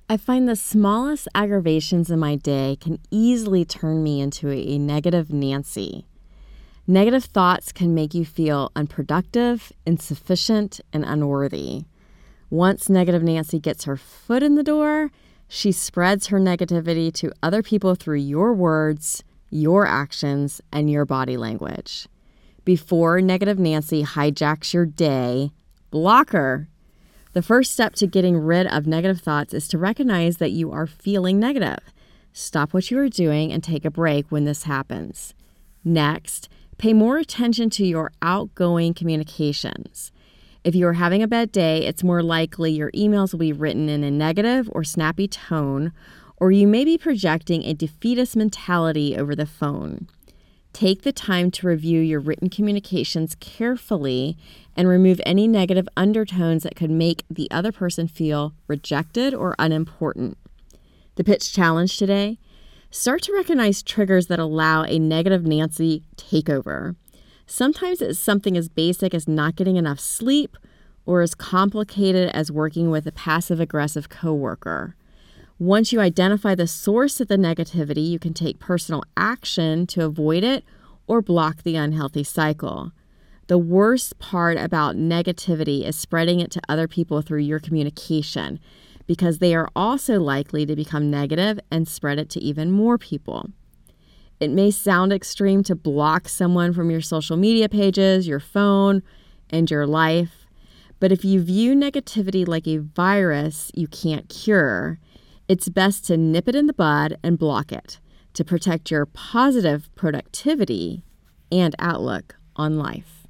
I find the smallest aggravations in my day can easily turn me into a negative Nancy. Negative thoughts can make you feel unproductive, insufficient, and unworthy. Once negative Nancy gets her foot in the door, she spreads her negativity to other people through your words, your actions, and your body language. Before negative Nancy hijacks your day, block her. The first step to getting rid of negative thoughts is to recognize that you are feeling negative. Stop what you are doing and take a break when this happens. Next, pay more attention to your outgoing communications. If you are having a bad day, it's more likely your emails will be written in a negative or snappy tone, or you may be projecting a defeatist mentality over the phone. Take the time to review your written communications carefully and remove any negative undertones that could make the other person feel rejected or unimportant. The pitch challenge today: start to recognize triggers that allow a negative Nancy takeover. Sometimes it's something as basic as not getting enough sleep or as complicated as working with a passive-aggressive coworker. Once you identify the source of the negativity, you can take personal action to avoid it or block the unhealthy cycle. The worst part about negativity is spreading it to other people through your communication, because they are also likely to become negative and spread it to even more people. It may sound extreme to block someone from your social media pages, your phone, and your life, but if you view negativity like a virus you can't cure, it's best to nip it in the bud and block it to protect your positive productivity and outlook on life.